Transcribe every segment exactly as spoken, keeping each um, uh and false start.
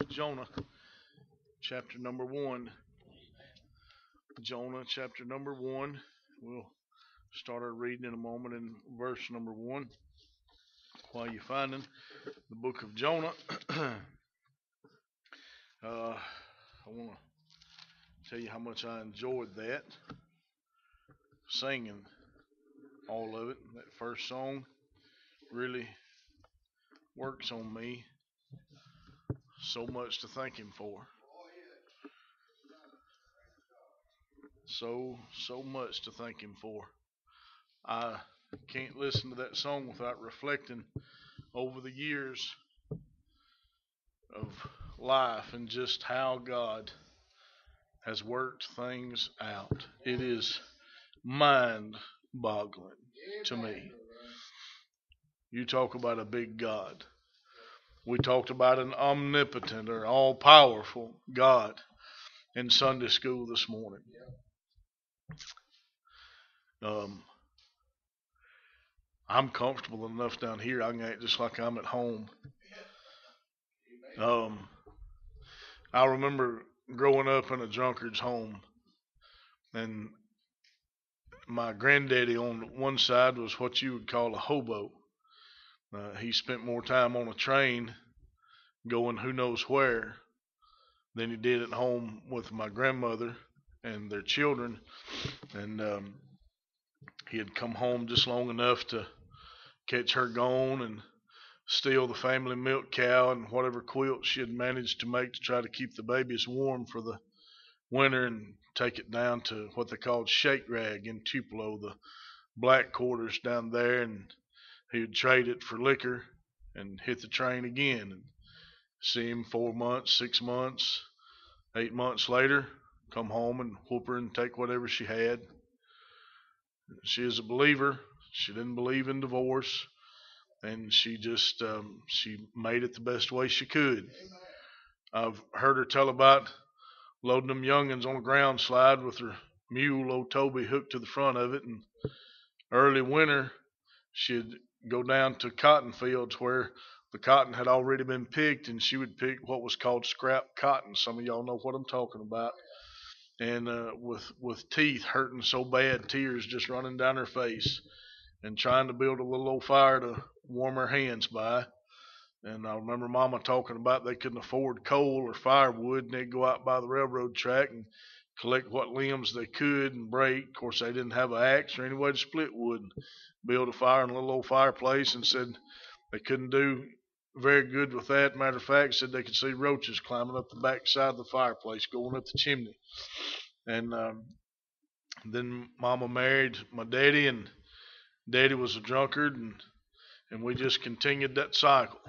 Jonah, chapter number one. Jonah, chapter number one. We'll start our reading in a moment in verse number one. While you're finding the book of Jonah, uh, I want to tell you how much I enjoyed that, singing all of it. That first song really works on me. So much to thank him for. So, so much to thank him for. I can't listen to that song without reflecting over the years of life and just how God has worked things out. It is mind-boggling to me. You talk about a big God. We talked about an omnipotent or all-powerful God in Sunday school this morning. Um, I'm comfortable enough down here. I can act just like I'm at home. Um, I remember growing up in a drunkard's home, and my granddaddy on one side was what you would call a hobo. Uh, he spent more time on a train going who knows where than he did at home with my grandmother and their children. And um, he had come home just long enough to catch her gone and steal the family milk cow and whatever quilt she had managed to make to try to keep the babies warm for the winter, and take it down to what they called Shake Rag in Tupelo, the black quarters down there, and he would trade it for liquor and hit the train again, and see him four months, six months, eight months later, come home and whoop her and take whatever she had. She is a believer. She didn't believe in divorce, and she just um, she made it the best way she could. I've heard her tell about loading them youngins on a ground slide with her mule, old Toby, hooked to the front of it, and early winter she'd go down to cotton fields where the cotton had already been picked, and she would pick what was called scrap cotton. Some of y'all know what I'm talking about. And uh, with with teeth hurting so bad, tears just running down her face, and trying to build a little old fire to warm her hands by. And I remember Mama talking about they couldn't afford coal or firewood, and they'd go out by the railroad track and collect what limbs they could and break. Of course, they didn't have an axe or any way to split wood and build a fire in a little old fireplace, and said they couldn't do very good with that. Matter of fact, said they could see roaches climbing up the back side of the fireplace, going up the chimney. And um, then Mama married my daddy, and Daddy was a drunkard, and and we just continued that cycle.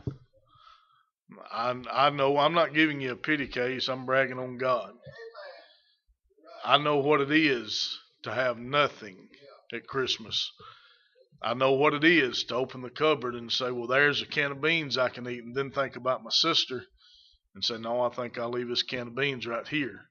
I I know I'm not giving you a pity case. I'm bragging on God. I know what it is to have nothing at Christmas. I know what it is to open the cupboard and say, well, there's a can of beans I can eat, and then think about my sister and say, no, I think I'll leave this can of beans right here.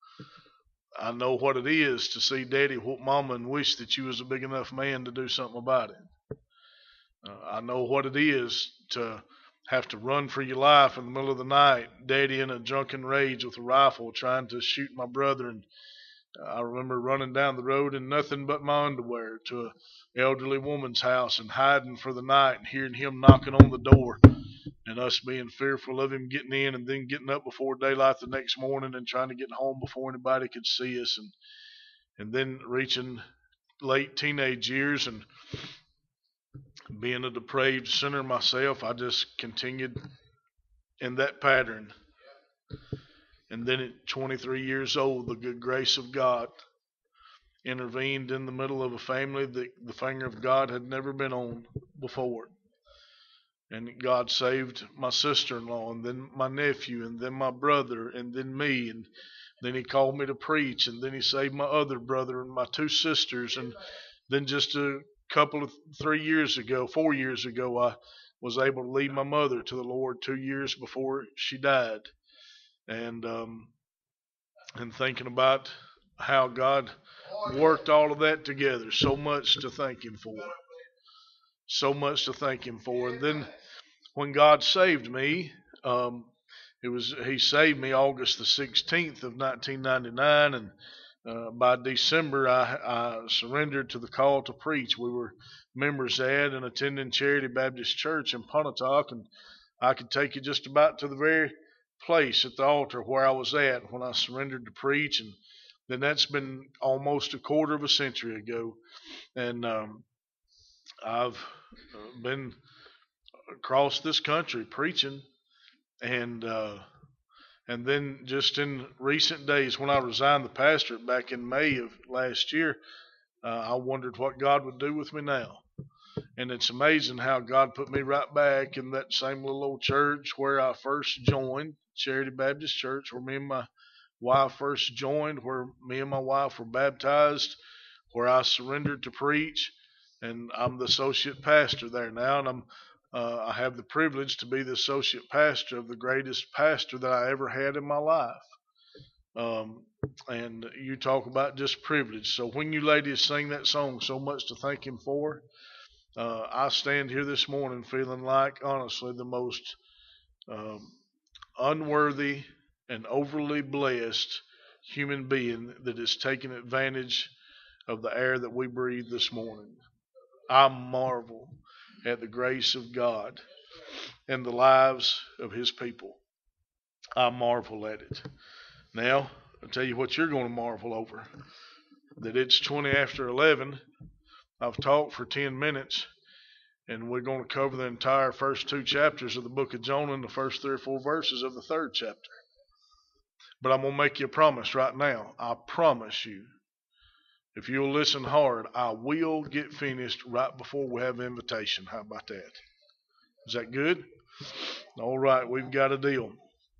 I know what it is to see Daddy whoop Mama and wish that you was a big enough man to do something about it. Uh, I know what it is to have to run for your life in the middle of the night, Daddy in a drunken rage with a rifle trying to shoot my brother. And I remember running down the road in nothing but my underwear to an elderly woman's house and hiding for the night, and hearing him knocking on the door, and us being fearful of him getting in, and then getting up before daylight the next morning and trying to get home before anybody could see us. And and then reaching late teenage years and being a depraved sinner myself, I just continued in that pattern. And then at twenty-three years old, the good grace of God intervened in the middle of a family that the finger of God had never been on before. And God saved my sister-in-law, and then my nephew, and then my brother, and then me. And then he called me to preach, and then he saved my other brother and my two sisters. And then just a couple of three years ago, four years ago, I was able to lead my mother to the Lord two years before she died. And um, and thinking about how God worked all of that together, so much to thank Him for. So much to thank Him for. And then when God saved me, um, it was he saved me August the sixteenth of nineteen ninety-nine, and uh, by December I, I surrendered to the call to preach. We were members at and attending Charity Baptist Church in Pontotoc, and I could take you just about to the very place at the altar where I was at when I surrendered to preach, and then that's been almost a quarter of a century ago, and um, I've been across this country preaching, and uh, and then just in recent days, when I resigned the pastorate back in May of last year, uh, I wondered what God would do with me now. And it's amazing how God put me right back in that same little old church where I first joined, Charity Baptist Church, where me and my wife first joined, where me and my wife were baptized, where I surrendered to preach, and I'm the associate pastor there now, and I'm uh, I have the privilege to be the associate pastor of the greatest pastor that I ever had in my life. Um, and you talk about just privilege. So when you ladies sing that song, So Much to Thank Him For, uh, I stand here this morning feeling like, honestly, the most um, unworthy and overly blessed human being that is taking advantage of the air that we breathe this morning. I marvel at the grace of God and the lives of His people. I marvel at it. Now, I'll tell you what you're going to marvel over. That it's twenty after eleven. I've talked for ten minutes, and we're going to cover the entire first two chapters of the book of Jonah and the first three or four verses of the third chapter. But I'm going to make you a promise right now. I promise you, if you'll listen hard, I will get finished right before we have invitation. How about that? Is that good? All right, we've got a deal.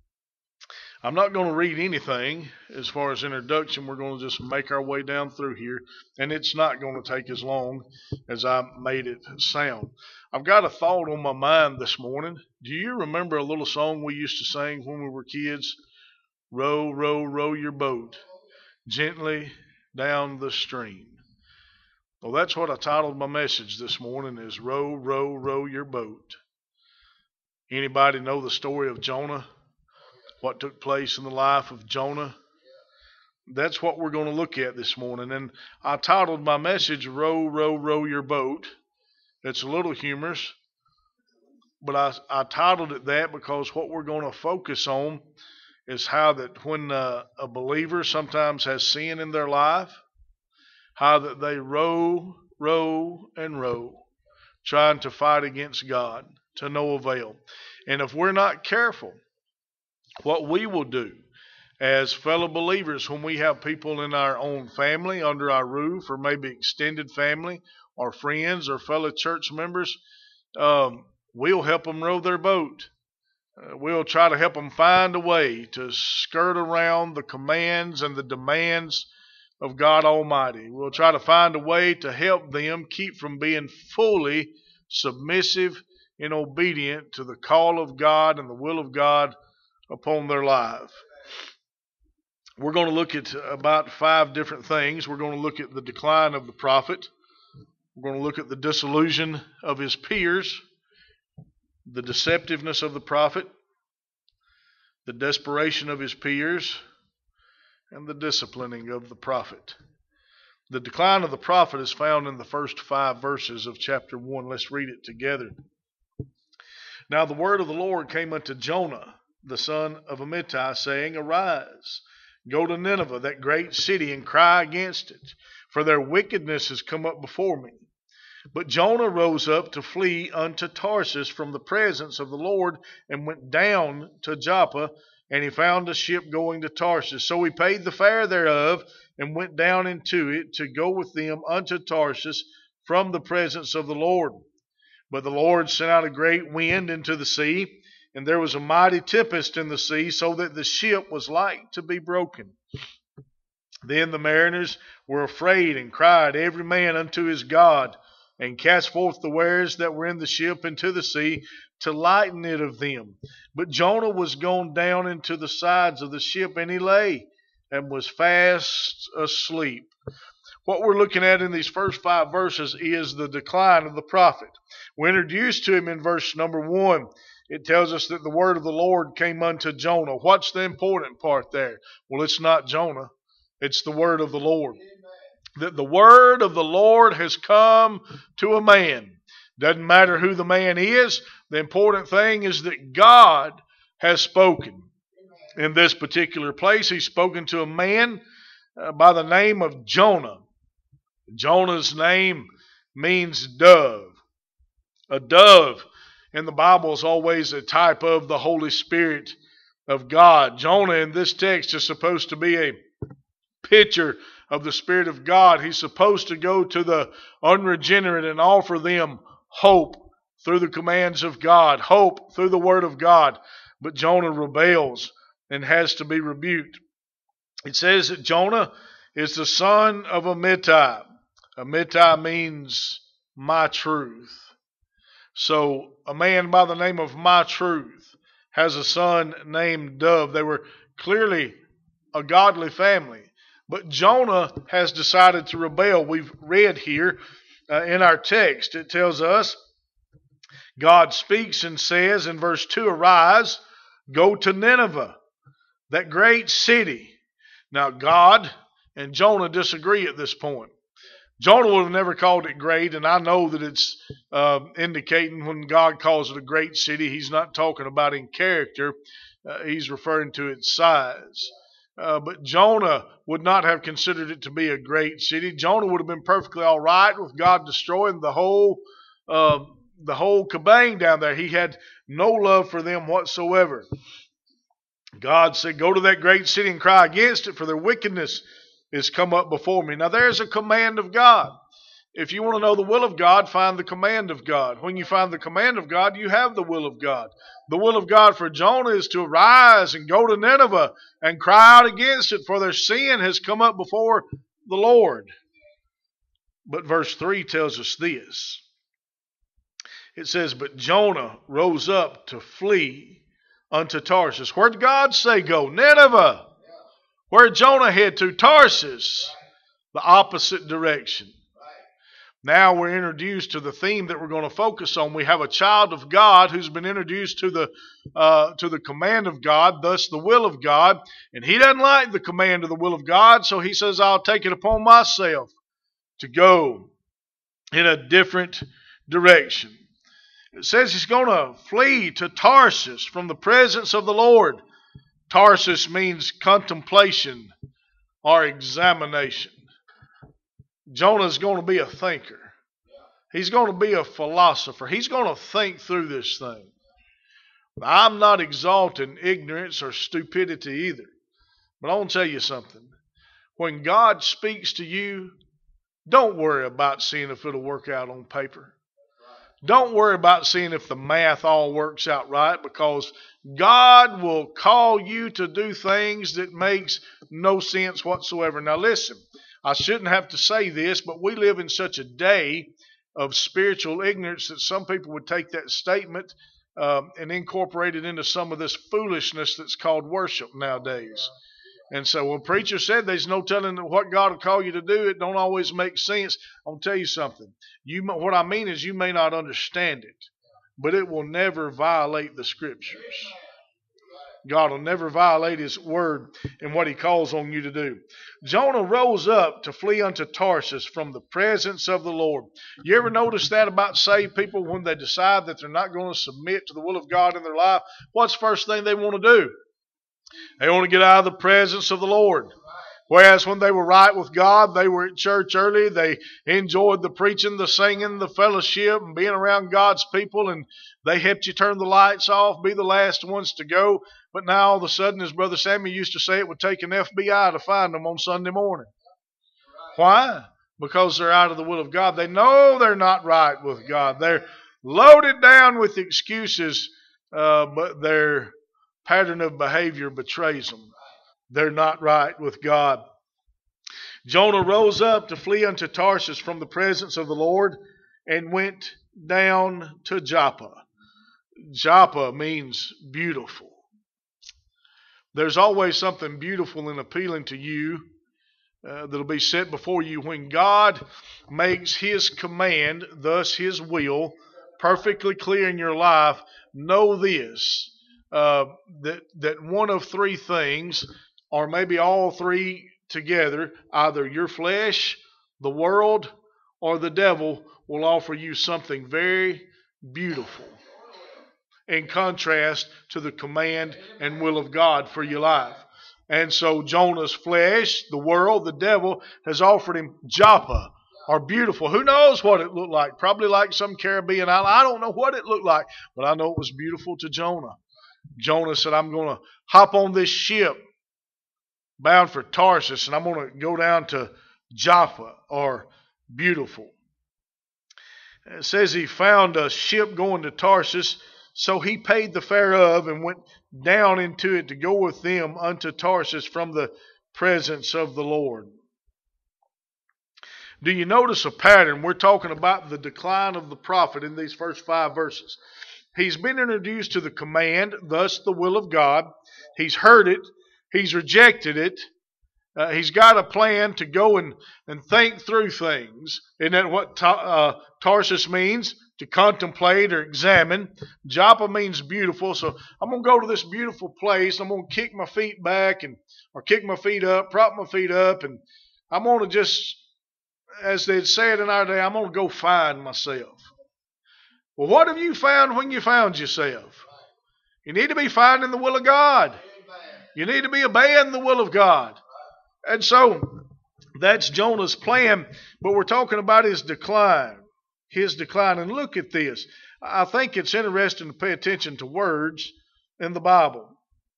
I'm not going to read anything as far as introduction. We're going to just make our way down through here, and it's not going to take as long as I made it sound. I've got a thought on my mind this morning. Do you remember a little song we used to sing when we were kids? Row, row, row your boat gently down the stream. Well, that's what I titled my message this morning, is Row, row, row your boat. Anybody know the story of Jonah? What took place in the life of Jonah? That's what we're going to look at this morning. And I titled my message, Row, row, row your boat. It's a little humorous, but I, I titled it that because what we're going to focus on is how that when uh, a believer sometimes has sin in their life, how that they row, row, and row, trying to fight against God to no avail. And if we're not careful, what we will do as fellow believers when we have people in our own family, under our roof, or maybe extended family, or friends, or fellow church members, um, we'll help them row their boat. Uh, we'll try to help them find a way to skirt around the commands and the demands of God Almighty. We'll try to find a way to help them keep from being fully submissive and obedient to the call of God and the will of God upon their life. We're going to look at about five different things. We're going to look at the decline of the prophet. We're going to look at the disillusion of his peers, the deceptiveness of the prophet, the desperation of his peers, and the disciplining of the prophet. The decline of the prophet is found in the first five verses of chapter one. Let's read it together. Now the word of the Lord came unto Jonah, the son of Amittai, saying, Arise, go to Nineveh, that great city, and cry against it, for their wickedness has come up before me. But Jonah rose up to flee unto Tarsus from the presence of the Lord, and went down to Joppa, and he found a ship going to Tarsus. So he paid the fare thereof, and went down into it to go with them unto Tarsus from the presence of the Lord. But the Lord sent out a great wind into the sea, and there was a mighty tempest in the sea, so that the ship was like to be broken. Then the mariners were afraid, and cried every man unto his God, and cast forth the wares that were in the ship into the sea, to lighten it of them. But Jonah was gone down into the sides of the ship, and he lay, and was fast asleep. What we're looking at in these first five verses is the decline of the prophet. We're introduced to him in verse number one. It tells us that the word of the Lord came unto Jonah. What's the important part there? Well, it's not Jonah. It's the word of the Lord. That the word of the Lord has come to a man. Doesn't matter who the man is. The important thing is that God has spoken. In this particular place, he's spoken to a man uh, by the name of Jonah. Jonah's name means dove. A dove in the Bible is always a type of the Holy Spirit of God. Jonah in this text is supposed to be a picture of the Spirit of God. He's supposed to go to the unregenerate and offer them hope through the commands of God, hope through the Word of God. But Jonah rebels and has to be rebuked. It says that Jonah is the son of Amittai. Amittai means my truth. So a man by the name of My Truth has a son named Dove. They were clearly a godly family. But Jonah has decided to rebel. We've read here uh, in our text, it tells us, God speaks and says in verse two, arise, go to Nineveh, that great city. Now God and Jonah disagree at this point. Jonah would have never called it great, and I know that it's uh, indicating when God calls it a great city, he's not talking about in character. Uh, he's referring to its size. Uh, but Jonah would not have considered it to be a great city. Jonah would have been perfectly all right with God destroying the whole uh, the whole kabang down there. He had no love for them whatsoever. God said, go to that great city and cry against it, for their wickedness is come up before me. Now there's a command of God. If you want to know the will of God, find the command of God. When you find the command of God, you have the will of God. The will of God for Jonah is to arise and go to Nineveh and cry out against it, for their sin has come up before the Lord. But verse three tells us this. It says, but Jonah rose up to flee unto Tarshish. Where did God say go? Nineveh. Where did Jonah head to? Tarsus. The opposite direction. Now we're introduced to the theme that we're going to focus on. We have a child of God who's been introduced to the uh, to the command of God, thus the will of God. And he doesn't like the command of the will of God, so he says, I'll take it upon myself to go in a different direction. It says he's going to flee to Tarsus from the presence of the Lord. Tarsus means contemplation or examination. Jonah's going to be a thinker. He's going to be a philosopher. He's going to think through this thing. I'm not exalting ignorance or stupidity either. But I want to tell you something. When God speaks to you, don't worry about seeing if it'll work out on paper. Don't worry about seeing if the math all works out right, because God will call you to do things that makes no sense whatsoever. Now listen, I shouldn't have to say this, but we live in such a day of spiritual ignorance that some people would take that statement um, and incorporate it into some of this foolishness that's called worship nowadays. And so when preacher said there's no telling what God will call you to do, it don't always make sense. I'll tell you something. You, what I mean is you may not understand it, but it will never violate the Scriptures. God will never violate His word in what He calls on you to do. Jonah rose up to flee unto Tarsus from the presence of the Lord. You ever notice that about saved people when they decide that they're not going to submit to the will of God in their life? What's the first thing they want to do? They want to get out of the presence of the Lord. Whereas when they were right with God, they were at church early, they enjoyed the preaching, the singing, the fellowship, and being around God's people, and they helped you turn the lights off, be the last ones to go. But now all of a sudden, as Brother Sammy used to say, it would take an F B I to find them on Sunday morning. Why? Because they're out of the will of God. They know they're not right with God. They're loaded down with excuses, uh, but their pattern of behavior betrays them. They're not right with God. Jonah rose up to flee unto Tarsus from the presence of the Lord and went down to Joppa. Joppa means beautiful. There's always something beautiful and appealing to you uh, that'll be set before you when God makes His command, thus His will, perfectly clear in your life, know this, uh, that, that one of three things, or maybe all three together, either your flesh, the world, or the devil, will offer you something very beautiful in contrast to the command and will of God for your life. And so Jonah's flesh, the world, the devil, has offered him Joppa, or beautiful. Who knows what it looked like? Probably like some Caribbean island. I don't know what it looked like, but I know it was beautiful to Jonah. Jonah said, I'm going to hop on this ship bound for Tarsus, and I'm going to go down to Joppa, or beautiful. It says he found a ship going to Tarsus, so he paid the fare of and went down into it to go with them unto Tarsus from the presence of the Lord. Do you notice a pattern? We're talking about the decline of the prophet in these first five verses. He's been introduced to the command, thus the will of God. He's heard it. He's rejected it. Uh, he's got a plan to go and, and think through things. Isn't that what ta- uh, Tarsus means? To contemplate or examine. Joppa means beautiful. So I'm going to go to this beautiful place. I'm going to kick my feet back and or kick my feet up, prop my feet up, and I'm going to just, as they'd said in our day, I'm going to go find myself. Well, what have you found when you found yourself? You need to be finding the will of God. You need to be obeying the will of God. And so that's Jonah's plan, but we're talking about his decline. His decline. And look at this. I think it's interesting to pay attention to words in the Bible.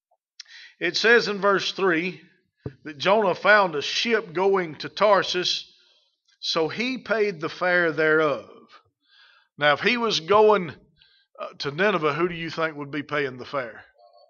It says in verse three that Jonah found a ship going to Tarsus, so he paid the fare thereof. Now, if he was going uh, to Nineveh, who do you think would be paying the fare?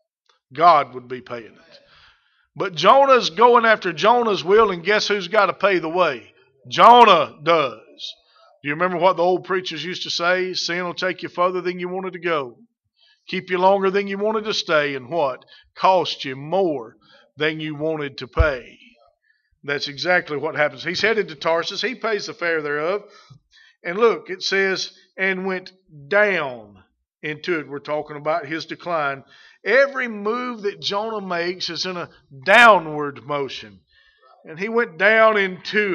God would be paying it. But Jonah's going after Jonah's will, and guess who's got to pay the way? Jonah does. Do you remember what the old preachers used to say? Sin will take you further than you wanted to go. Keep you longer than you wanted to stay, and what? Cost you more than you wanted to pay. That's exactly what happens. He's headed to Tarsus. He pays the fare thereof. And look, it says, and went down into it. We're talking about his decline. Every move that Jonah makes is in a downward motion. And he went down into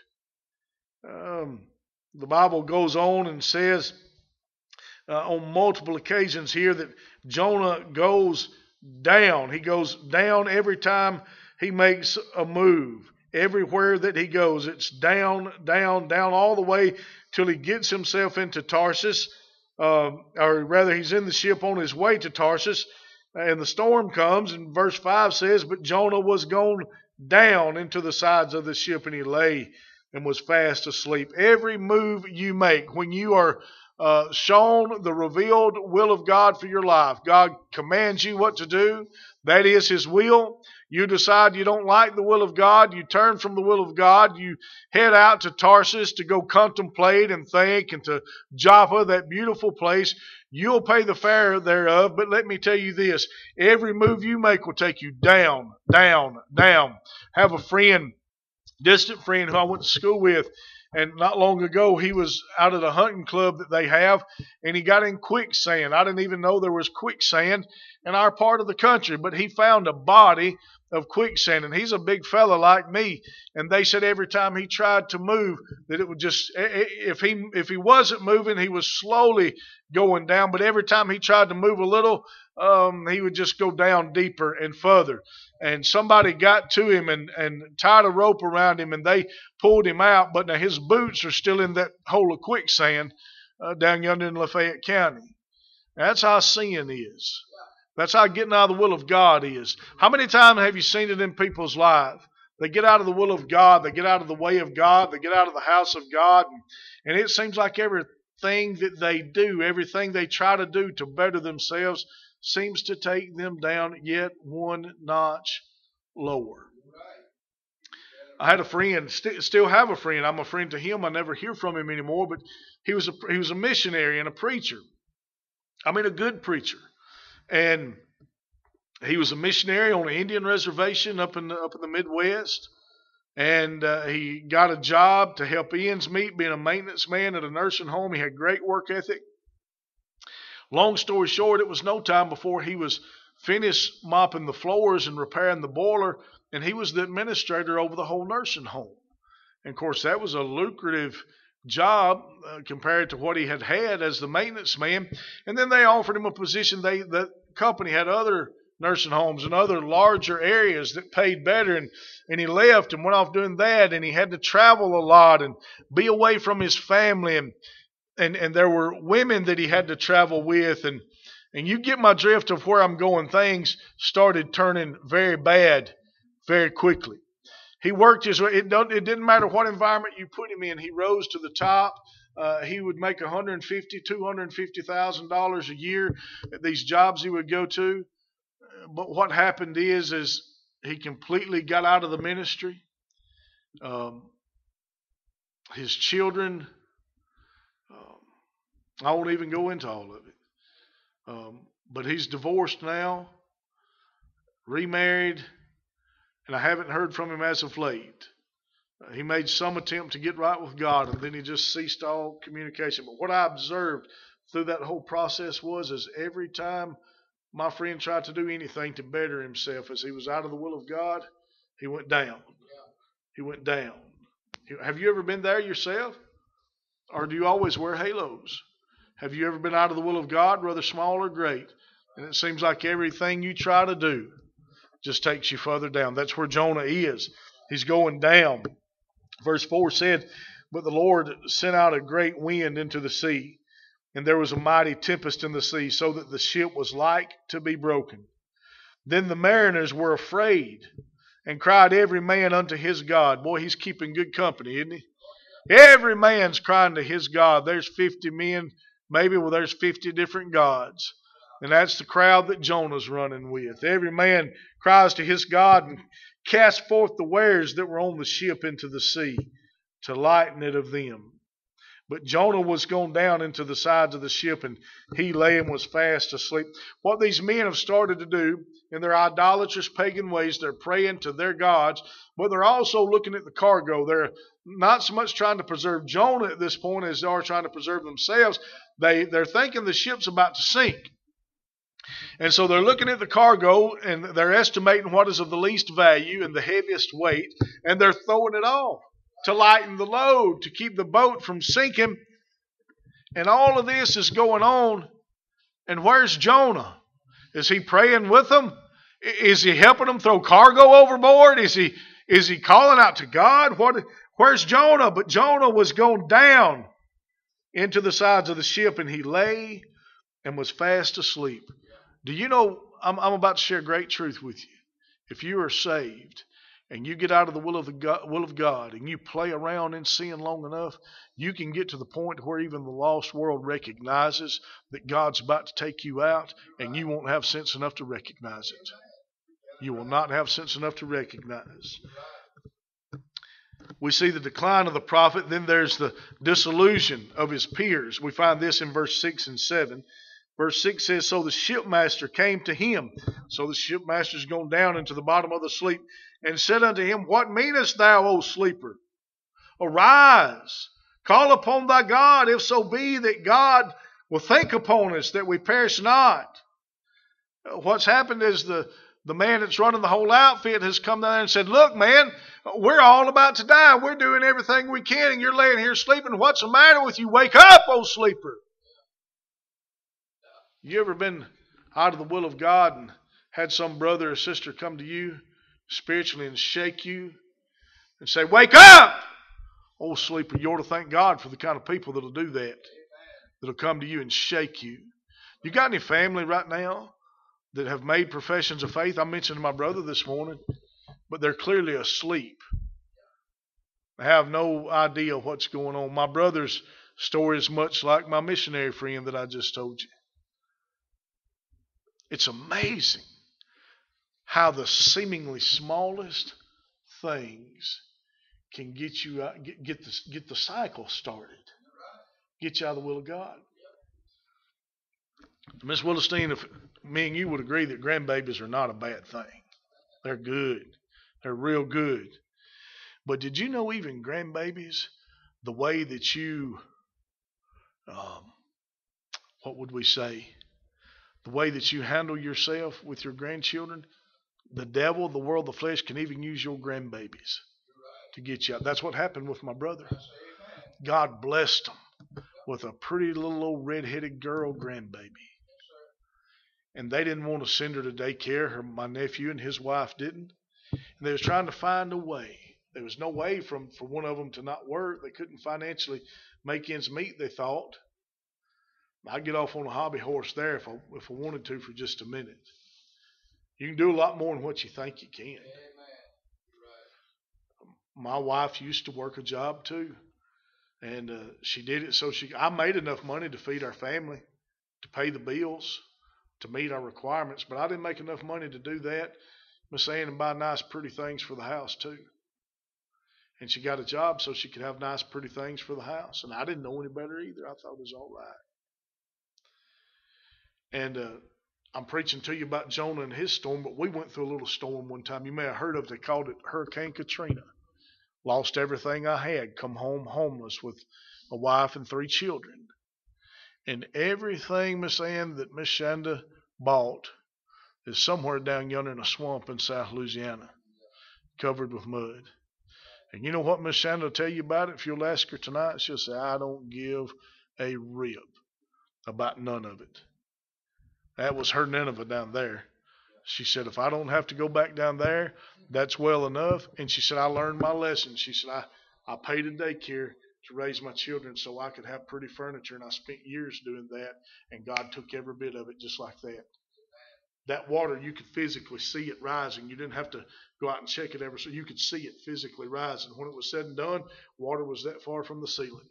it. Um, the Bible goes on and says uh, on multiple occasions here that Jonah goes down. He goes down every time he makes a move. Everywhere that he goes, it's down, down, down all the way till he gets himself into Tarsus. Uh, or rather, he's in the ship on his way to Tarsus. And the storm comes, and verse five says, but Jonah was gone down into the sides of the ship, and he lay and was fast asleep. Every move you make, when you are uh, shown the revealed will of God for your life, God commands you what to do. That is His will. You decide you don't like the will of God. You turn from the will of God. You head out to Tarsus to go contemplate and think, and to Joppa, that beautiful place. You'll pay the fare thereof, but let me tell you this. Every move you make will take you down, down, down. Have a friend, distant friend who I went to school with, and not long ago he was out at a hunting club that they have, and he got in quicksand. I didn't even know there was quicksand in our part of the country, but he found a body of quicksand, and he's a big fella like me, and they said every time he tried to move that it would just, if he if he wasn't moving, he was slowly going down, but every time he tried to move a little, um, he would just go down deeper and further. And somebody got to him and, and tied a rope around him, and they pulled him out, but now his boots are still in that hole of quicksand uh, down yonder in Lafayette County. That's how sin is. That's how getting out of the will of God is. How many times have you seen it in people's lives? They get out of the will of God. They get out of the way of God. They get out of the house of God. And, and it seems like everything that they do, everything they try to do to better themselves seems to take them down yet one notch lower. I had a friend, st- still have a friend. I'm a friend to him. I never hear from him anymore, but he was a, he was a missionary and a preacher. I mean, a good preacher. And he was a missionary on an Indian reservation up in the, up in the Midwest. And uh, he got a job to help ends meet, being a maintenance man at a nursing home. He had great work ethic. Long story short, it was no time before he was finished mopping the floors and repairing the boiler, and he was the administrator over the whole nursing home. And of course, that was a lucrative job uh, compared to what he had had as the maintenance man. And then they offered him a position. They the company had other nursing homes and other larger areas that paid better, and and he left and went off doing that, and he had to travel a lot and be away from his family, and and and there were women that he had to travel with, and and you get my drift of where I'm going. Things started turning very bad very quickly. He worked his way. It, don't, it didn't matter what environment you put him in. He rose to the top. Uh, he would make one hundred fifty thousand dollars, two hundred fifty thousand dollars a year at these jobs he would go to. But what happened is, is he completely got out of the ministry. Um, his children, um, I won't even go into all of it. Um, but he's divorced now, remarried, and I haven't heard from him as of late. Uh, he made some attempt to get right with God, and then he just ceased all communication. But what I observed through that whole process was, is every time my friend tried to do anything to better himself as he was out of the will of God, he went down. He went down. Have you ever been there yourself? Or do you always wear halos? Have you ever been out of the will of God, whether small or great? And it seems like everything you try to do just takes you further down. That's where Jonah is. He's going down. Verse four said, "But the Lord sent out a great wind into the sea, and there was a mighty tempest in the sea, so that the ship was like to be broken. Then the mariners were afraid, and cried every man unto his God." Boy, he's keeping good company, isn't he? Every man's crying to his God. There's fifty men, maybe well there's fifty different gods. And that's the crowd that Jonah's running with. Every man cries to his God and cast forth the wares that were on the ship into the sea to lighten it of them. But Jonah was gone down into the sides of the ship, and he lay and was fast asleep. What these men have started to do in their idolatrous pagan ways, they're praying to their gods, but they're also looking at the cargo. They're not so much trying to preserve Jonah at this point as they are trying to preserve themselves. They, they're thinking the ship's about to sink. And so they're looking at the cargo, and they're estimating what is of the least value and the heaviest weight, and they're throwing it off to lighten the load, to keep the boat from sinking. And all of this is going on. And where's Jonah? Is he praying with them? Is he helping them throw cargo overboard? Is he is he calling out to God? What? Where's Jonah? But Jonah was going down into the sides of the ship, and he lay and was fast asleep. Do you know, I'm, I'm about to share a great truth with you. If you are saved, and you get out of the will of the God, will of God, and you play around in sin long enough, you can get to the point where even the lost world recognizes that God's about to take you out, and you won't have sense enough to recognize it. You will not have sense enough to recognize. We see the decline of the prophet, then there's the disillusion of his peers. We find this in verse six and seven. Verse six says, "So the shipmaster came to him." So the shipmaster's gone down into the bottom of the sleep, "and said unto him, What meanest thou, O sleeper? Arise, call upon thy God, if so be that God will think upon us, that we perish not." What's happened is the, the man that's running the whole outfit has come down and said, "Look, man, we're all about to die. We're doing everything we can, and you're laying here sleeping. What's the matter with you? Wake up, O sleeper." You ever been out of the will of God and had some brother or sister come to you spiritually and shake you and say, "Wake up!" Oh, sleeper, you ought to thank God for the kind of people that'll do that, that'll come to you and shake you. You got any family right now that have made professions of faith? I mentioned my brother this morning, but they're clearly asleep. They have no idea what's going on. My brother's story is much like my missionary friend that I just told you. It's amazing how the seemingly smallest things can get you out, get, get the get the cycle started, get you out of the will of God. Miss Willestein, if me and you would agree that grandbabies are not a bad thing, they're good, they're real good. But did you know even grandbabies, the way that you, um, what would we say? the way that you handle yourself with your grandchildren, the devil, the world, the flesh can even use your grandbabies to get you out. That's what happened with my brother. God blessed him with a pretty little old red-headed girl grandbaby. And they didn't want to send her to daycare. Her, my nephew and his wife didn't. And they was trying to find a way. There was no way from, for one of them to not work. They couldn't financially make ends meet, they thought. I'd get off on a hobby horse there if I, if I wanted to for just a minute. You can do a lot more than what you think you can. My wife used to work a job too. And uh, she did it so she, I made enough money to feed our family, to pay the bills, to meet our requirements. But I didn't make enough money to do that. Miss Ann and buy nice, pretty things for the house too. And she got a job so she could have nice, pretty things for the house. And I didn't know any better either. I thought it was all right. And uh, I'm preaching to you about Jonah and his storm, but we went through a little storm one time. You may have heard of it. They called it Hurricane Katrina. Lost everything I had. Come home homeless with a wife and three children. And everything, Miss Ann, that Miss Shanda bought is somewhere down yonder in a swamp in South Louisiana, covered with mud. And you know what Miss Shanda will tell you about it? If you'll ask her tonight, she'll say, I don't give a rip about none of it. That was her Nineveh down there. She said, if I don't have to go back down there, that's well enough. And she said, I learned my lesson. She said, I, I paid in daycare to raise my children so I could have pretty furniture. And I spent years doing that. And God took every bit of it just like that. That water, you could physically see it rising. You didn't have to go out and check it ever. So you could see it physically rising. When it was said and done, water was that far from the ceiling.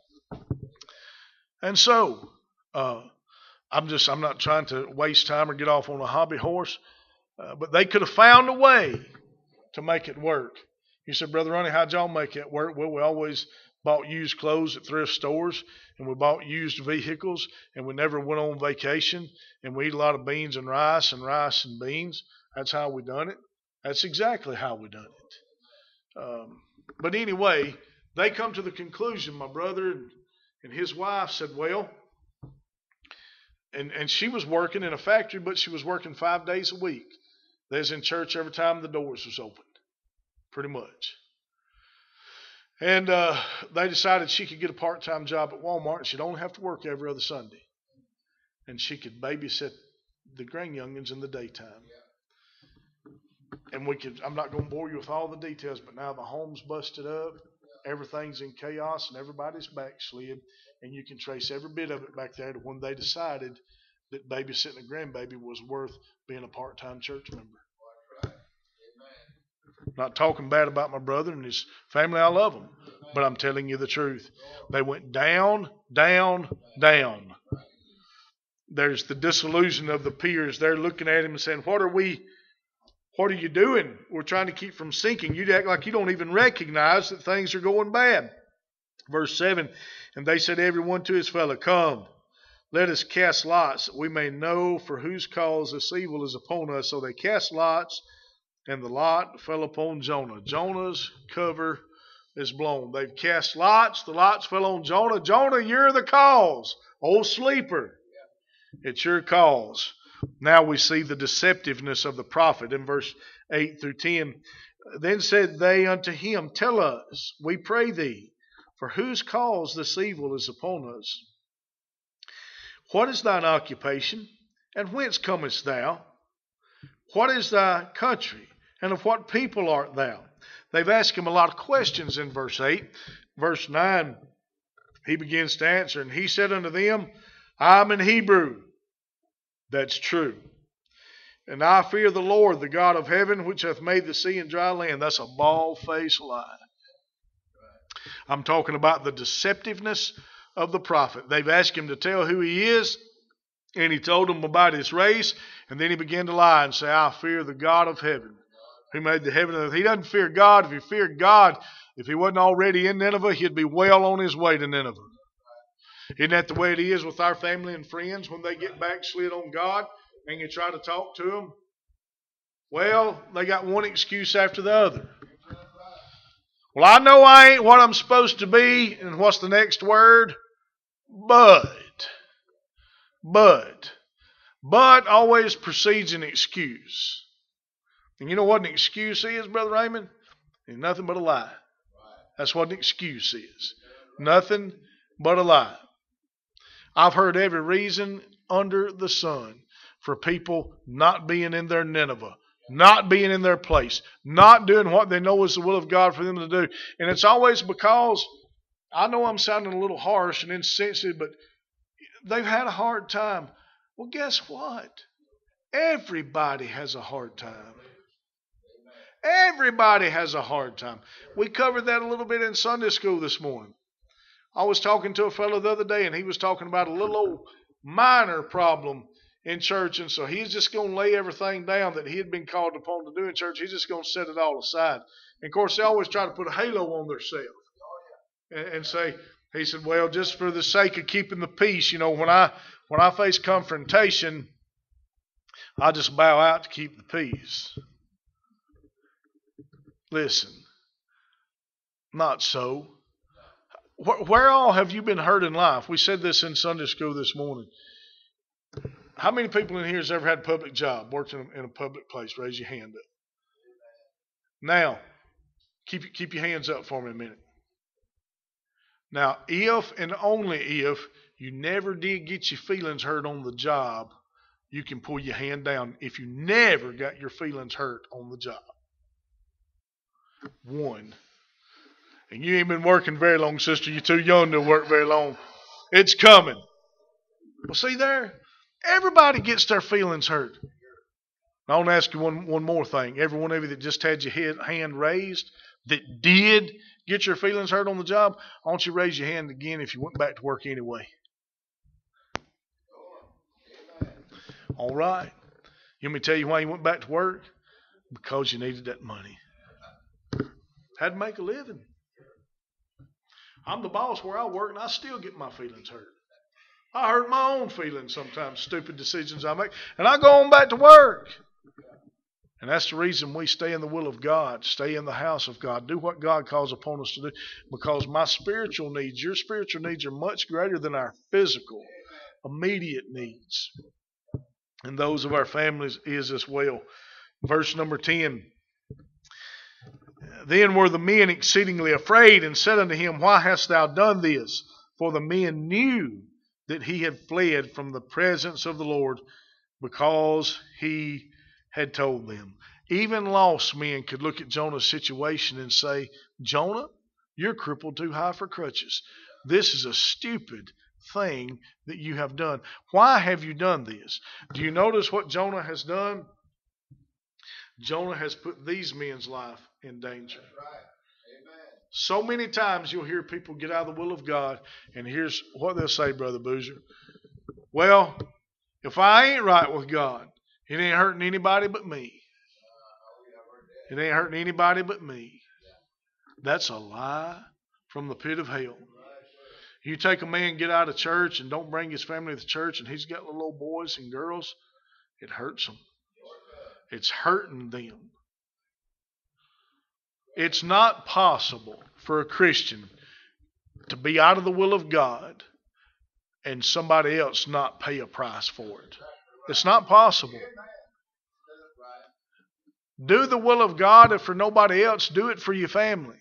And so, uh, I'm just, I'm not trying to waste time or get off on a hobby horse, uh, but they could have found a way to make it work. You said, Brother Ronnie, how'd y'all make it work? Well, we always bought used clothes at thrift stores, and we bought used vehicles, and we never went on vacation, and we eat a lot of beans and rice and rice and beans. That's how we done it. That's exactly how we done it. Um, but anyway, they come to the conclusion, my brother and, and his wife said, well, And and she was working in a factory, but she was working five days a week. They was in church every time the doors was opened, pretty much. And uh, they decided she could get a part-time job at Walmart, and she'd only have to work every other Sunday. And she could babysit the grand youngins in the daytime. And we could, I'm not going to bore you with all the details, but now the home's busted up. Everything's in chaos, and everybody's backslid. And you can trace every bit of it back there to when they decided that babysitting a grandbaby was worth being a part-time church member. Not talking bad about my brother and his family. I love them. But I'm telling you the truth. They went down, down, down. There's the disillusion of the peers. They're looking at him and saying, what are we, what are you doing? We're trying to keep from sinking. You act like you don't even recognize that things are going bad. Verse seven, and they said every one to his fellow, come, let us cast lots, that we may know for whose cause this evil is upon us. So they cast lots, and the lot fell upon Jonah. Jonah's cover is blown. They've cast lots, the lots fell on Jonah. Jonah, you're the cause. Old sleeper, it's your cause. Now we see the deceptiveness of the prophet in verse eight through ten. Then said they unto him, tell us, we pray thee, for whose cause this evil is upon us? What is thine occupation, and whence comest thou? What is thy country, and of what people art thou? They've asked him a lot of questions in verse eight. Verse nine, he begins to answer, and he said unto them, I'm an Hebrew. That's true. And I fear the Lord, the God of heaven, which hath made the sea and dry land. That's a bald-faced lie. I'm talking about the deceptiveness of the prophet. They've asked him to tell who he is, and he told them about his race, and then he began to lie and say, I fear the God of heaven, who made the heaven and earth. He doesn't fear God. If he feared God, if he wasn't already in Nineveh, he'd be well on his way to Nineveh. Isn't that the way it is with our family and friends when they get backslid on God and you try to talk to them? Well, they got one excuse after the other. Well, I know I ain't what I'm supposed to be, and what's the next word? But, but, but always precedes an excuse. And you know what an excuse is, Brother Raymond? It's nothing but a lie. That's what an excuse is. Nothing but a lie. I've heard every reason under the sun for people not being in their Nineveh, not being in their place, not doing what they know is the will of God for them to do. And it's always because, I know I'm sounding a little harsh and insensitive, but they've had a hard time. Well, guess what? Everybody has a hard time. Everybody has a hard time. We covered that a little bit in Sunday school this morning. I was talking to a fellow the other day, and he was talking about a little old minor problem in church, and so he's just going to lay everything down that he had been called upon to do in church. He's just going to set it all aside. And of course, they always try to put a halo on themselves and, and say, he said, well, just for the sake of keeping the peace, you know, when I when I face confrontation, I just bow out to keep the peace. Listen, not so. Where, where all have you been hurt in life? We said this in Sunday school this morning. How many people in here has ever had a public job, worked in a, in a public place? Raise your hand up. Now, keep keep your hands up for me a minute. Now, if and only if you never did get your feelings hurt on the job, you can pull your hand down if you never got your feelings hurt on the job. One. And you ain't been working very long, sister. You're too young to work very long. It's coming. Well, see there? Everybody gets their feelings hurt. I want to ask you one, one more thing. Every one of you that just had your head, hand raised that did get your feelings hurt on the job, I want you to raise your hand again if you went back to work anyway. All right. You want me to tell you why you went back to work? Because you needed that money. Had to make a living. I'm the boss where I work, and I still get my feelings hurt. I hurt my own feelings sometimes, stupid decisions I make, and I go on back to work. And that's the reason we stay in the will of God, stay in the house of God, do what God calls upon us to do, because my spiritual needs, your spiritual needs are much greater than our physical, immediate needs. And those of our families is as well. Verse number ten. Then were the men exceedingly afraid and said unto him, why hast thou done this? For the men knew that he had fled from the presence of the Lord, because he had told them. Even lost men could look at Jonah's situation and say, Jonah, you're crippled too high for crutches. This is a stupid thing that you have done. Why have you done this? Do you notice what Jonah has done? Jonah has put these men's life in danger. That's right. Amen. So many times you'll hear people get out of the will of God, and here's what they'll say, Brother Boozer. Well, if I ain't right with God, it ain't hurting anybody but me. It ain't hurting anybody but me. That's a lie from the pit of hell. You take a man, get out of church, and don't bring his family to church, and he's got little old boys and girls, it hurts them. It's hurting them. It's not possible for a Christian to be out of the will of God and somebody else not pay a price for it. It's not possible. Do the will of God, and for nobody else, do it for your family.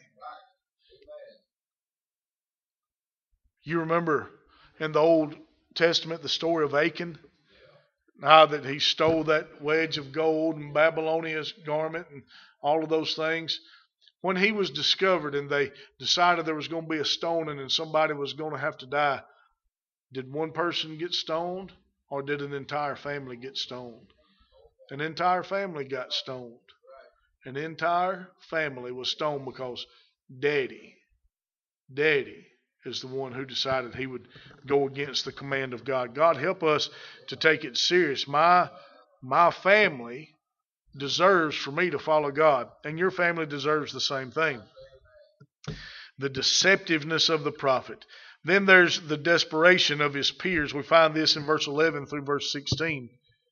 You remember in the Old Testament the story of Achan? Now that he stole that wedge of gold and Babylonia's garment and all of those things. When he was discovered and they decided there was going to be a stoning and somebody was going to have to die, did one person get stoned or did an entire family get stoned? An entire family got stoned. An entire family was stoned because Daddy, Daddy is the one who decided he would go against the command of God. God help us to take it serious. My, my family deserves for me to follow God, and your family deserves the same thing. The deceptiveness of the prophet. Then there's the desperation of his peers. We find this in verse eleven through verse sixteen.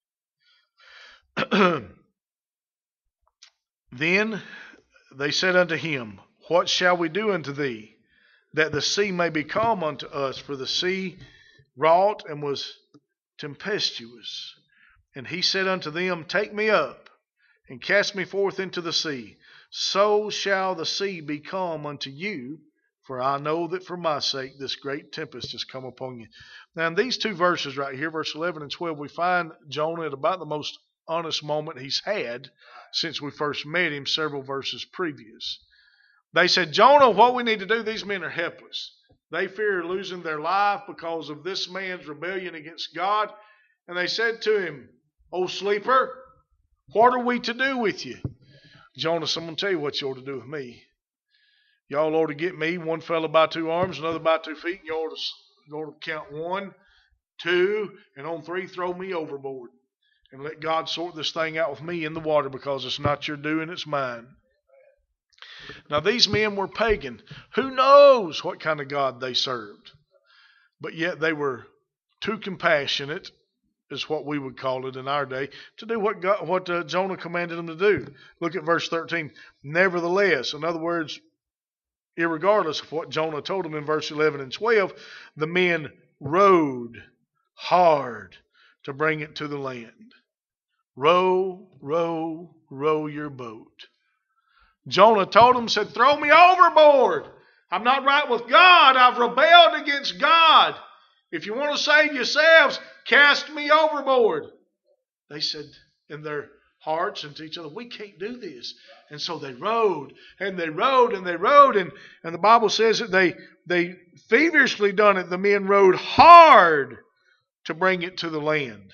Then they said unto him, what shall we do unto thee, that the sea may be calm unto us? For the sea wrought and was tempestuous. And he said unto them, Take me up, and cast me forth into the sea. So shall the sea be calm unto you, for I know that for my sake this great tempest has come upon you. Now in these two verses right here, verse eleven and twelve, we find Jonah at about the most honest moment he's had since we first met him several verses previous. They said, Jonah, what we need to do, these men are helpless. They fear losing their life because of this man's rebellion against God. And they said to him, O sleeper, what are we to do with you? Jonah, I'm going to tell you what you ought to do with me. Y'all ought to get me, one fella by two arms, another by two feet, and you ought to, you ought to count one, two, and on three, throw me overboard. And let God sort this thing out with me in the water, because it's not your doing, it's mine. Now these men were pagan. Who knows what kind of God they served? But yet they were too compassionate, is what we would call it in our day, to do what God, what uh, Jonah commanded them to do. Look at verse thirteen. Nevertheless, in other words, irregardless of what Jonah told them in verse eleven and twelve, the men rowed hard to bring it to the land. Row, row, row your boat. Jonah told them, said, throw me overboard. I'm not right with God. I've rebelled against God. If you want to save yourselves, cast me overboard. They said in their hearts and to each other, we can't do this. And so they rowed and they rowed and they rowed. And, and the Bible says that they, they feverishly done it. The men rowed hard to bring it to the land.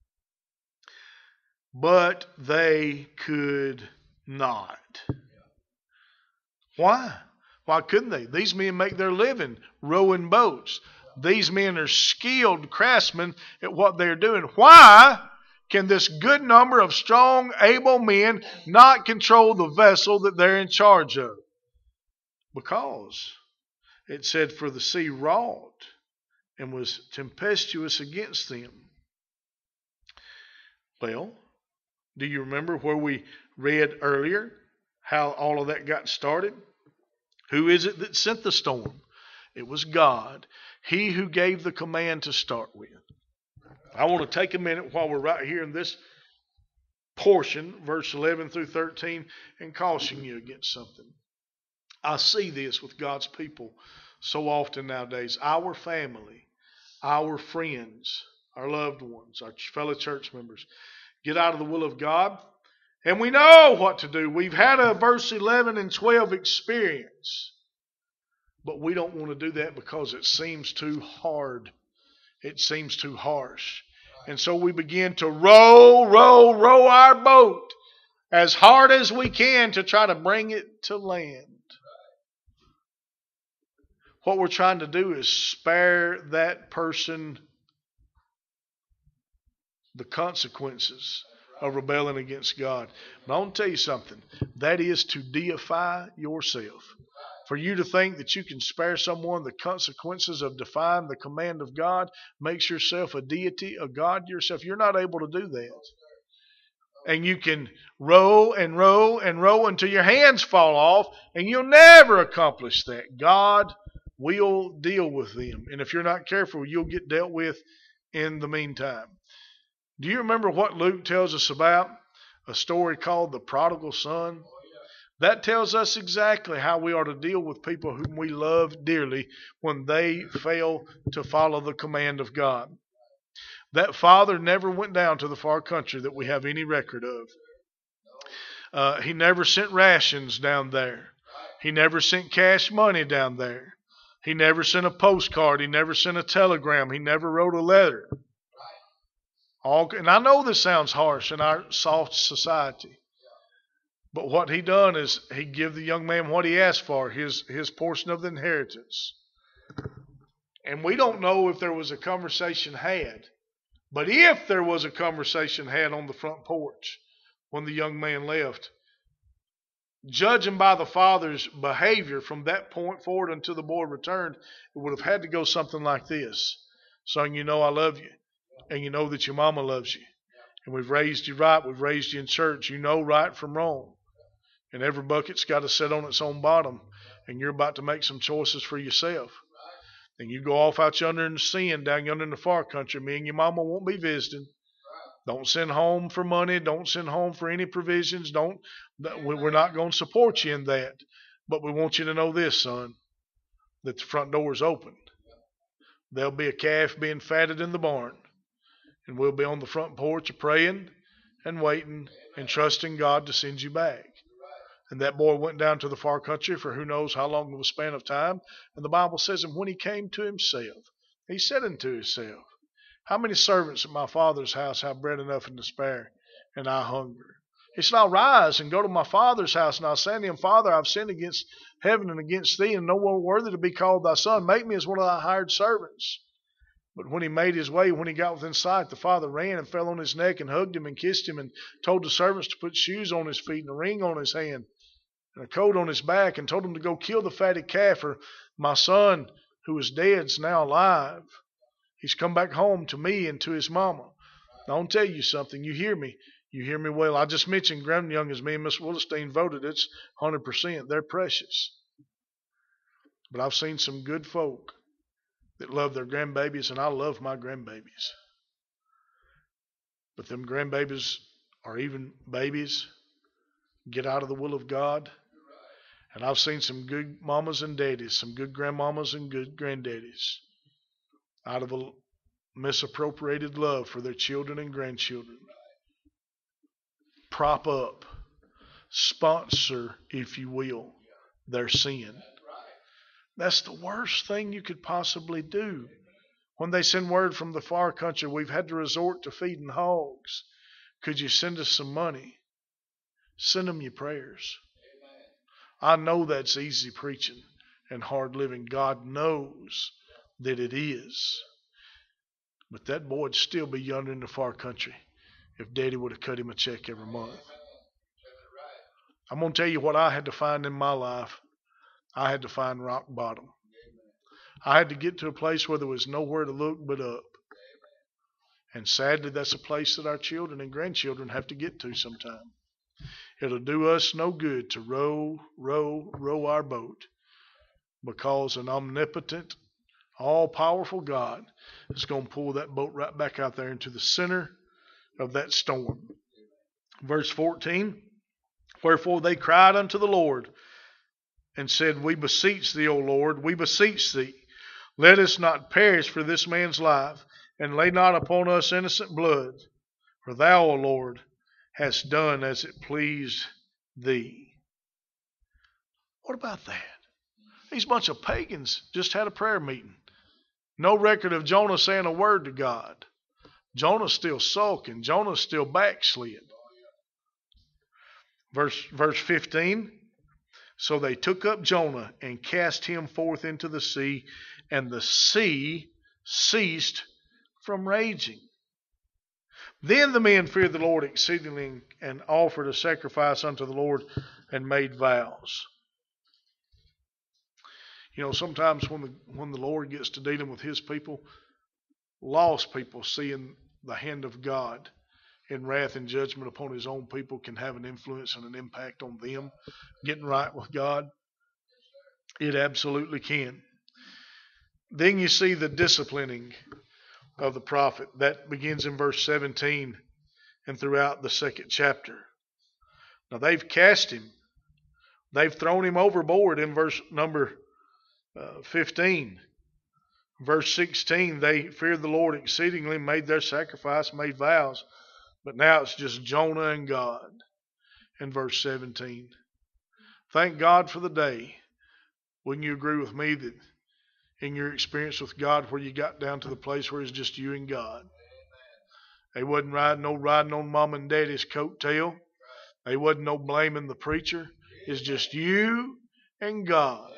But they could not. Why? Why couldn't they? These men make their living rowing boats. These men are skilled craftsmen at what they're doing. Why can this good number of strong, able men not control the vessel that they're in charge of? Because it said, for the sea wrought and was tempestuous against them. Well, do you remember where we read earlier how all of that got started? Who is it that sent the storm? It was God. He who gave the command to start with. I want to take a minute while we're right here in this portion, verse eleven through thirteen, and caution you against something. I see this with God's people so often nowadays. Our family, our friends, our loved ones, our fellow church members get out of the will of God, and we know what to do. We've had a verse eleven and twelve experience. But we don't want to do that because it seems too hard. It seems too harsh. And so we begin to row, row, row our boat as hard as we can to try to bring it to land. What we're trying to do is spare that person the consequences of rebelling against God. But I want to tell you something. That is to deify yourself. For you to think that you can spare someone the consequences of defying the command of God makes yourself a deity, a God yourself. You're not able to do that. And you can row and row and row until your hands fall off, and you'll never accomplish that. God will deal with them. And if you're not careful, you'll get dealt with in the meantime. Do you remember what Luke tells us about? A story called the prodigal son? That tells us exactly how we are to deal with people whom we love dearly when they fail to follow the command of God. That father never went down to the far country that we have any record of. Uh, he never sent rations down there. He never sent cash money down there. He never sent a postcard. He never sent a telegram. He never wrote a letter. All, and I know this sounds harsh in our soft society. But what he done is he give the young man what he asked for, his, his portion of the inheritance. And we don't know if there was a conversation had. But if there was a conversation had on the front porch when the young man left, judging by the father's behavior from that point forward until the boy returned, it would have had to go something like this. Son, you know I love you. And you know that your mama loves you. And we've raised you right. We've raised you in church. You know right from wrong. And every bucket's got to sit on its own bottom. And you're about to make some choices for yourself. And you go off out yonder in the sin, down yonder in the far country. Me and your mama won't be visiting. Don't send home for money. Don't send home for any provisions. Don't. We're not going to support you in that. But we want you to know this, son, that the front door is open. There'll be a calf being fatted in the barn. And we'll be on the front porch praying and waiting and trusting God to send you back. And that boy went down to the far country for who knows how long of a span of time. And the Bible says, and when he came to himself, he said unto himself, how many servants at my father's house have bread enough and to spare, and I hunger? He said, I'll rise and go to my father's house, and I'll say to him, Father, I've sinned against heaven and against thee, and no more worthy to be called thy son. Make me as one of thy hired servants. But when he made his way, when he got within sight, the father ran and fell on his neck and hugged him and kissed him and told the servants to put shoes on his feet and a ring on his hand and a coat on his back, and told him to go kill the fatted calf, for my son who was dead is now alive. He's come back home to me and to his mama. Now, I want to tell you something. You hear me. You hear me well. I just mentioned Graham Young, as me and Miss Willestein voted. It's one hundred percent. They're precious. But I've seen some good folk that love their grandbabies, and I love my grandbabies. But them grandbabies, or even babies, get out of the will of God. And I've seen some good mamas and daddies, some good grandmamas and good granddaddies, out of a misappropriated love for their children and grandchildren, prop up, sponsor, if you will, their sin. That's the worst thing you could possibly do. When they send word from the far country, we've had to resort to feeding hogs. Could you send us some money? Send them your prayers. I know that's easy preaching and hard living. God knows that it is. But that boy would still be yonder in the far country if Daddy would have cut him a check every month. I'm going to tell you what I had to find in my life. I had to find rock bottom. I had to get to a place where there was nowhere to look but up. And sadly, that's a place that our children and grandchildren have to get to sometime. It'll do us no good to row, row, row our boat, because an omnipotent, all-powerful God is going to pull that boat right back out there into the center of that storm. Verse fourteen, wherefore they cried unto the Lord and said, we beseech thee, O Lord, we beseech thee, let us not perish for this man's life, and lay not upon us innocent blood. For thou, O Lord, hast done as it pleased thee. What about that? These bunch of pagans just had a prayer meeting. No record of Jonah saying a word to God. Jonah's still sulking. Jonah's still backslid. Verse, verse fifteen, so they took up Jonah and cast him forth into the sea, and the sea ceased from raging. Then the men feared the Lord exceedingly and offered a sacrifice unto the Lord and made vows. You know, sometimes when the, when the Lord gets to dealing with his people, lost people seeing the hand of God in wrath and judgment upon his own people can have an influence and an impact on them getting right with God. It absolutely can. Then you see the disciplining of the prophet. That begins in verse seventeen and throughout the second chapter. Now they've cast him. They've thrown him overboard in verse number uh, fifteen. Verse sixteen, they feared the Lord exceedingly, made their sacrifice, made vows. But now it's just Jonah and God in verse seventeen. Thank God for the day. Wouldn't you agree with me that in your experience with God, where you got down to the place where it's just you and God? They wasn't riding no riding on mom and daddy's coattail. They wasn't no blaming the preacher. It's just you and God.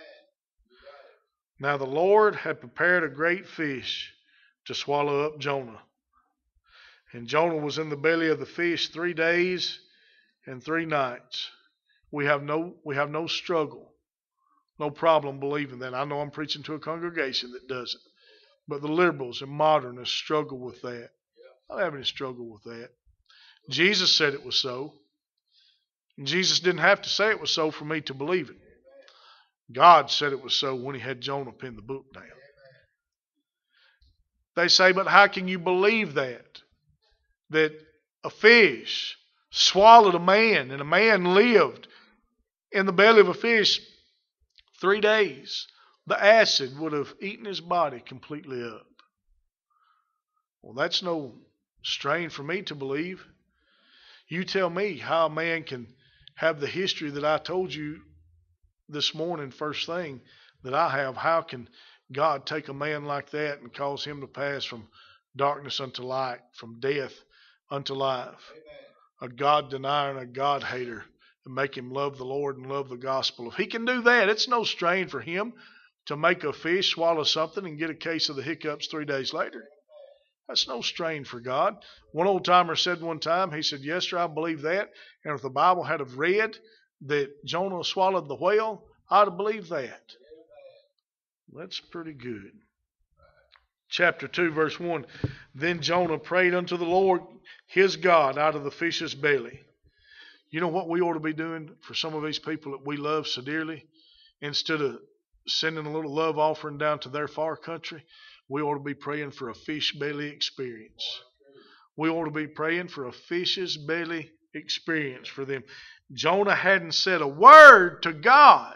Now the Lord had prepared a great fish to swallow up Jonah. And Jonah was in the belly of the fish three days and three nights. We have no we have no struggle, no problem believing that. I know I'm preaching to a congregation that doesn't. But the liberals and modernists struggle with that. I don't have any struggle with that. Jesus said it was so. And Jesus didn't have to say it was so for me to believe it. God said it was so when he had Jonah pin the book down. They say, but how can you believe that? that a fish swallowed a man and a man lived in the belly of a fish three days, the acid would have eaten his body completely up. Well, that's no strain for me to believe. You tell me how a man can have the history that I told you this morning, first thing that I have. How can God take a man like that and cause him to pass from darkness unto light, from death unto life? Amen. A God denier and a God hater, and make him love the Lord and love the gospel. If he can do that, it's no strain for him to make a fish swallow something and get a case of the hiccups three days later. That's no strain for God. One old timer said one time, he said, yes, sir, I believe that. And if the Bible had have read that Jonah swallowed the whale, I'd have believed that. That's pretty good. Chapter two, verse one. Then Jonah prayed unto the Lord his God out of the fish's belly. You know what we ought to be doing for some of these people that we love so dearly? Instead of sending a little love offering down to their far country, we ought to be praying for a fish belly experience. We ought to be praying for a fish's belly experience for them. Jonah hadn't said a word to God.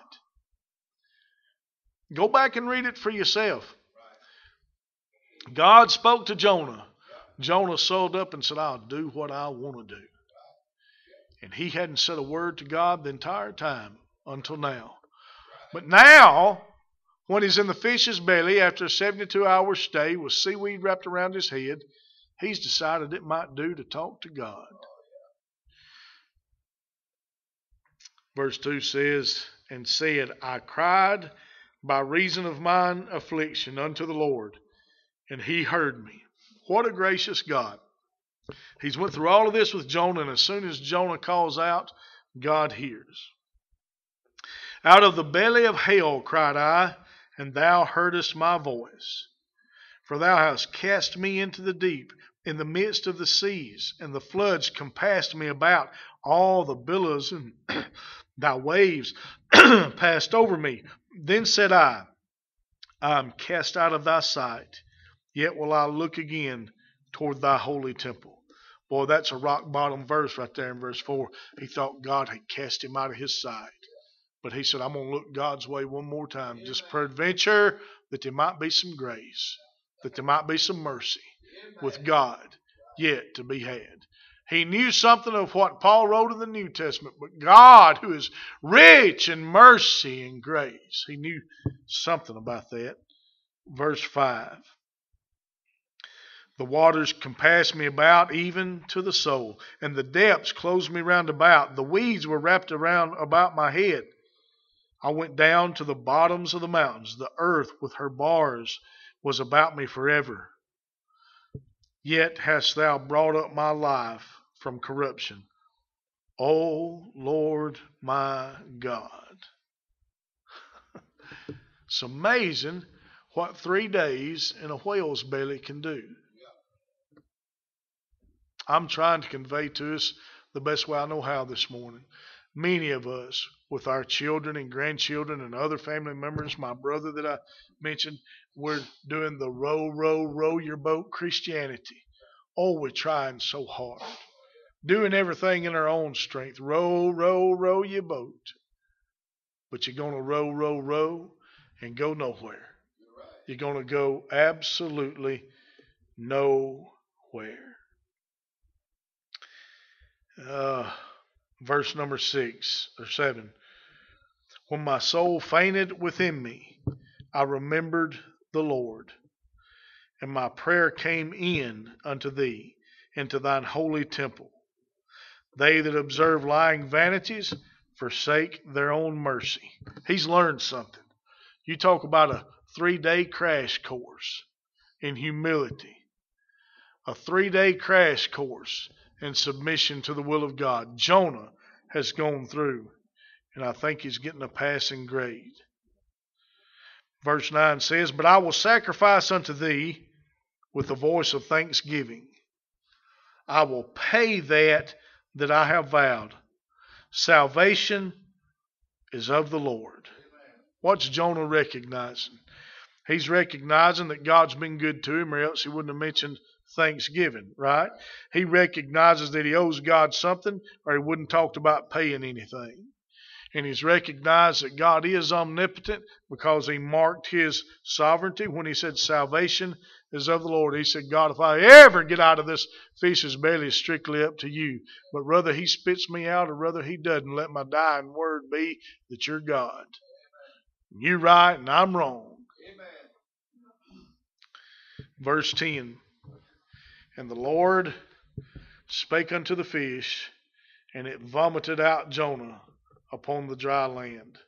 Go back and read it for yourself. God spoke to Jonah. Jonah sold up and said, I'll do what I want to do. And he hadn't said a word to God the entire time until now. But now, when he's in the fish's belly after a seventy-two hour stay with seaweed wrapped around his head, he's decided it might do to talk to God. Verse two says, and said, I cried by reason of mine affliction unto the Lord, and he heard me. What a gracious God. He's went through all of this with Jonah, and as soon as Jonah calls out, God hears. Out of the belly of hell cried I, and thou heardest my voice. For thou hast cast me into the deep, in the midst of the seas, and the floods compassed me about. All the billows and thy waves passed over me. Then said I, I am cast out of thy sight, yet will I look again toward thy holy temple. Boy, that's a rock bottom verse right there in verse four. He thought God had cast him out of his sight. But he said, I'm going to look God's way one more time. Amen. Just peradventure that there might be some grace, that there might be some mercy Amen. With God yet to be had. He knew something of what Paul wrote in the New Testament, but God, who is rich in mercy and grace, he knew something about that. Verse five. The waters compassed me about even to the soul, and the depths closed me round about. The weeds were wrapped around about my head. I went down to the bottoms of the mountains. The earth with her bars was about me forever. Yet hast thou brought up my life from corruption, O Lord my God. It's amazing what three days in a whale's belly can do. I'm trying to convey to us the best way I know how this morning. Many of us, with our children and grandchildren and other family members, my brother that I mentioned, we're doing the row, row, row your boat Christianity. Oh, we're trying so hard. Doing everything in our own strength. Row, row, row your boat. But you're going to row, row, row and go nowhere. You're going to go absolutely nowhere. Uh, verse number six or seven. When my soul fainted within me, I remembered the Lord, and my prayer came in unto thee, into thine holy temple. They that observe lying vanities forsake their own mercy. He's learned something. You talk about a three-day crash course in humility. A three-day crash course in submission to the will of God. Jonah has gone through, and I think he's getting a passing grade. Verse nine says, But I will sacrifice unto thee with the voice of thanksgiving. I will pay that that I have vowed. Salvation is of the Lord. What's Jonah recognizing? He's recognizing that God's been good to him, or else he wouldn't have mentioned thanksgiving, right? He recognizes that he owes God something, or he wouldn't talked about paying anything. And he's recognized that God is omnipotent because he marked his sovereignty when he said salvation is of the Lord. He said, God, if I ever get out of this fish's belly, it's strictly up to you. But whether he spits me out or whether he doesn't, let my dying word be that you're God. You're right and I'm wrong. Amen. Verse ten. And the Lord spake unto the fish, and it vomited out Jonah upon the dry land.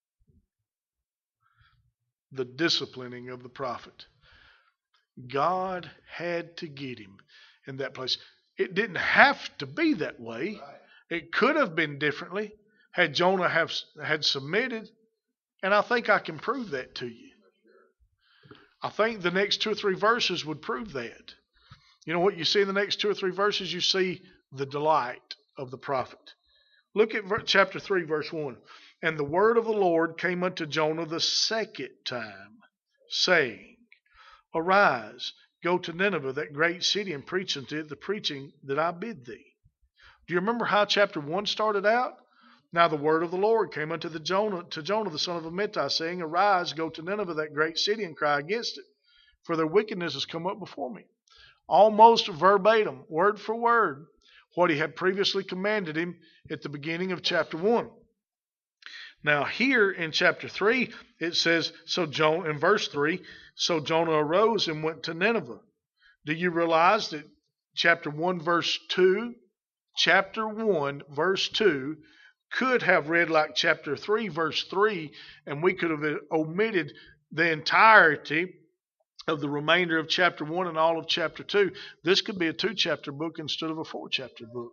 The disciplining of the prophet. God had to get him in that place. It didn't have to be that way. It could have been differently had Jonah have had submitted, and I think I can prove that to you. I think the next two or three verses would prove that. You know what you see in the next two or three verses? You see the delight of the prophet. Look at chapter three, verse one. And the word of the Lord came unto Jonah the second time, saying, Arise, go to Nineveh, that great city, and preach unto it the preaching that I bid thee. Do you remember how chapter one started out? Now the word of the Lord came unto the Jonah, to Jonah the son of Amittai, saying, Arise, go to Nineveh, that great city, and cry against it, for their wickedness has come up before me. Almost verbatim, word for word, what he had previously commanded him at the beginning of chapter one. Now here in chapter three, it says, so Jonah, in verse three, so Jonah arose and went to Nineveh. Do you realize that chapter one, verse two, chapter one, verse two, could have read like chapter three, verse three, and we could have omitted the entirety of the remainder of chapter one and all of chapter two. This could be a two-chapter book instead of a four-chapter book.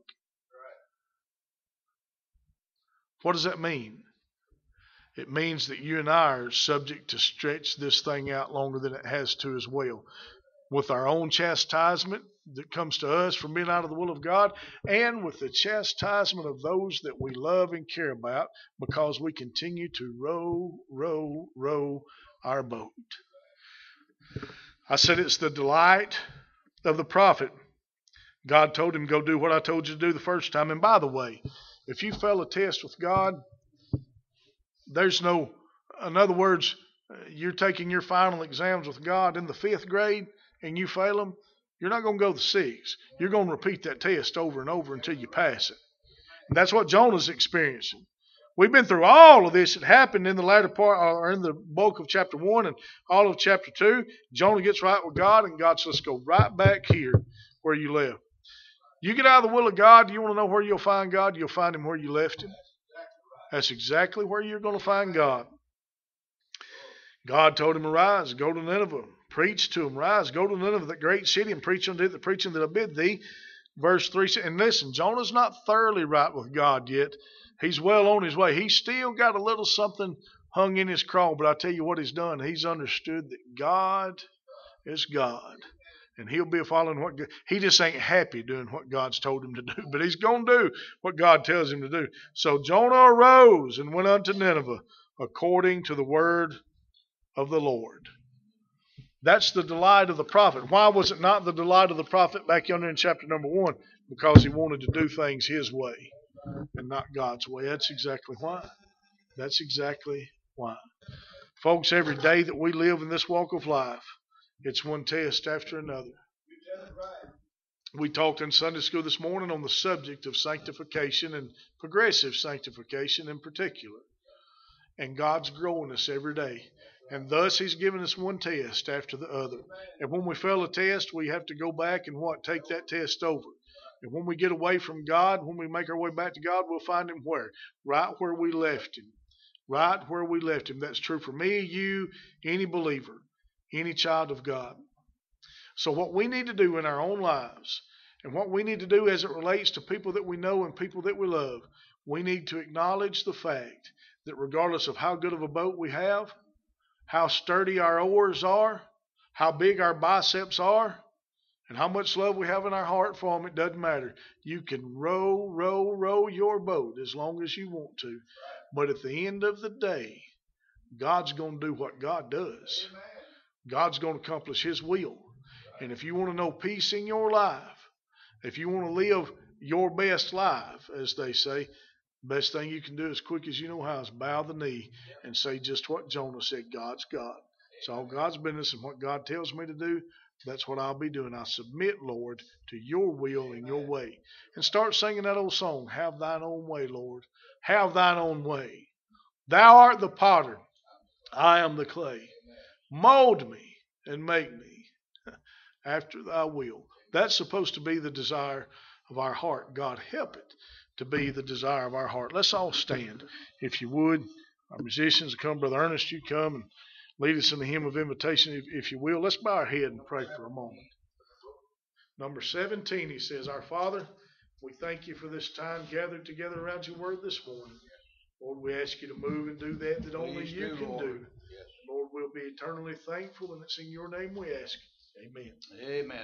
What does that mean? It means that you and I are subject to stretch this thing out longer than it has to as well. With our own chastisement that comes to us from being out of the will of God, and with the chastisement of those that we love and care about, because we continue to row, row, row our boat. I said it's the delight of the prophet. God told him, go do what I told you to do the first time. And by the way, if you fail a test with God, there's no, in other words, you're taking your final exams with God in the fifth grade and you fail them, you're not going to go to the sixth. You're going to repeat that test over and over until you pass it. And that's what Jonah's experiencing. We've been through all of this. It happened in the latter part, or in the bulk of chapter one and all of chapter two. Jonah gets right with God, and God says, let's go right back here where you left. You get out of the will of God, you want to know where you'll find God? You'll find him where you left him. That's exactly where you're going to find God. God told him, arise, go to Nineveh, preach to him, rise, go to Nineveh, that great city, and preach unto it the preaching that I bid thee. Verse three, and listen, Jonah's not thoroughly right with God yet. He's well on his way. He's still got a little something hung in his craw, but I tell you what he's done. He's understood that God is God. And he'll be following what God, he just ain't happy doing what God's told him to do, but he's going to do what God tells him to do. So Jonah arose and went unto Nineveh according to the word of the Lord. That's the delight of the prophet. Why was it not the delight of the prophet back yonder in chapter number one? Because he wanted to do things his way and not God's way. That's exactly why. That's exactly why. Folks, every day that we live in this walk of life, it's one test after another. We talked in Sunday school this morning on the subject of sanctification and progressive sanctification in particular. And God's growing us every day. And thus he's given us one test after the other. And when we fail a test, we have to go back and what? Take that test over. And when we get away from God, when we make our way back to God, we'll find him where? Right where we left him. Right where we left him. That's true for me, you, any believer, any child of God. So what we need to do in our own lives, and what we need to do as it relates to people that we know and people that we love, we need to acknowledge the fact that regardless of how good of a boat we have, how sturdy our oars are, how big our biceps are, and how much love we have in our heart for them, it doesn't matter. You can row, row, row your boat as long as you want to. But at the end of the day, God's going to do what God does. God's going to accomplish his will. And if you want to know peace in your life, if you want to live your best life, as they say, best thing you can do as quick as you know how is bow the knee and say just what Jonah said, God's God. It's all God's business, and what God tells me to do, that's what I'll be doing. I submit, Lord, to your will and your way. And start singing that old song, have thine own way, Lord. Have thine own way. Thou art the potter, I am the clay. Mold me and make me after thy will. That's supposed to be the desire of our heart. God, help it to be the desire of our heart. Let's all stand, if you would. Our musicians come. Brother Ernest, you come and lead us in the hymn of invitation, if, if you will. Let's bow our head and pray for a moment. Number seventeen, he says, Our Father, we thank you for this time gathered together around your word this morning. Lord, we ask you to move and do that that only you can do. Lord, we'll be eternally thankful, and it's in your name we ask. Amen. Amen.